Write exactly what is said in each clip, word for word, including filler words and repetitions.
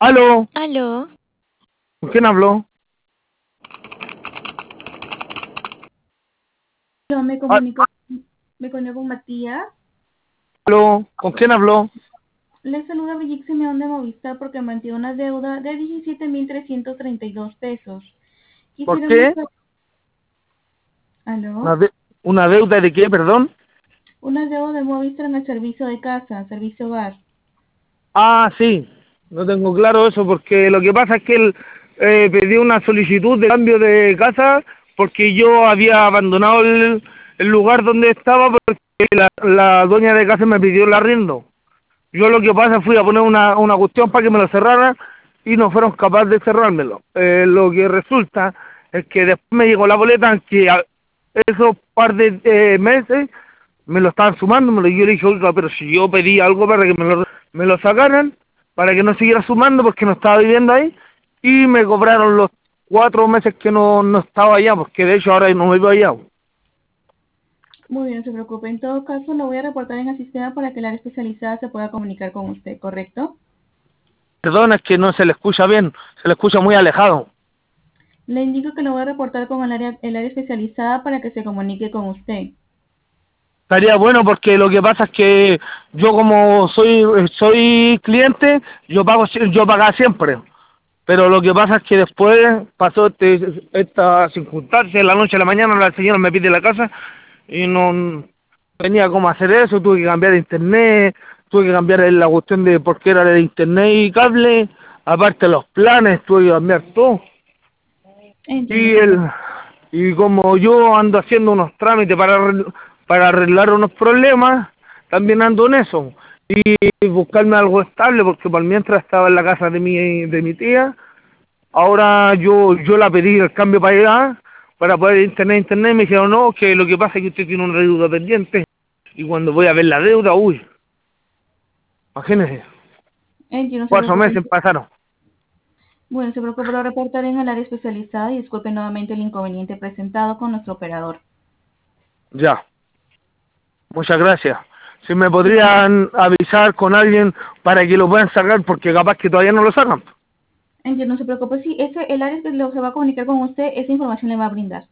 ¿Aló? Aló, ¿Con quién habló? Yo me Ah, comunico, me comunico con Matías. ¿Aló? ¿Con quién habló? Le saluda Brigitte Simeón de Movistar porque mantiene una deuda de diecisiete mil trescientos treinta y dos pesos. ¿Por Quisiéramos qué? saber, ¿Una, ¿aló? de- una deuda de qué, perdón? Una deuda de Movistar en el servicio de casa, servicio hogar. Ah, sí. No tengo claro eso porque lo que pasa es que él eh, pedí una solicitud de cambio de casa porque yo había abandonado el, el lugar donde estaba porque la, la dueña de casa me pidió el arriendo. Yo lo que pasa fui a poner una, una cuestión para que me lo cerraran y no fueron capaces de cerrármelo. Eh, lo que resulta es que después me llegó la boleta que a- esos par de eh, meses me lo estaban sumando, me lo, yo le dije, oiga, pero si yo pedí algo para que me lo, me lo sacaran, para que no siguiera sumando porque no estaba viviendo ahí, y me cobraron los cuatro meses que no, no estaba allá, porque de hecho ahora no vivo allá. Muy bien, no se preocupe. En todo caso, lo voy a reportar en el sistema para que el área especializada se pueda comunicar con usted, ¿correcto? Perdón, es que no se le escucha bien, se le escucha muy alejado. Le indico que lo voy a reportar con el área, el área especializada para que se comunique con usted. Estaría bueno porque lo que pasa es que yo como soy soy cliente, yo pago sie- yo pagaba siempre, pero lo que pasa es que después pasó este, esta circunstancia, de la noche a la mañana la señora me pide la casa y no tenía cómo hacer eso, tuve que cambiar de internet, tuve que cambiar la cuestión de por qué era de internet y cable, aparte los planes, tuve que cambiar todo. Entiendo, Y se el preocupe. y como yo ando haciendo unos trámites para arregl- para arreglar unos problemas, también ando en eso. Y buscarme algo estable, porque por mientras estaba en la casa de mi de mi tía, ahora yo yo la pedí el cambio para allá, para poder internet internet, y me dijeron, no, que lo que pasa es que usted tiene una deuda pendiente. Y cuando voy a ver la deuda, uy, imagínese, Entiendo, no se cuatro preocupe. meses pasaron. Bueno, se preocupe, lo reportaré en el área especializada y disculpe nuevamente el inconveniente presentado con nuestro operador. Ya, muchas gracias. Si me Sí. podrían avisar con alguien para que lo puedan sacar, porque capaz que todavía no lo sacan. Entiendo, no se preocupe. Sí, ese, el área que lo- se va a comunicar con usted, esa información le va a brindar.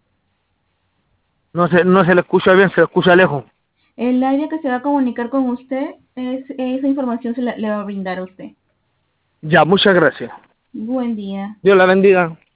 No se, no se le escucha bien, se le escucha lejos. El área que se va a comunicar con usted, es, esa información se la- le va a brindar a usted. Ya, muchas gracias. Buen día. Dios la bendiga.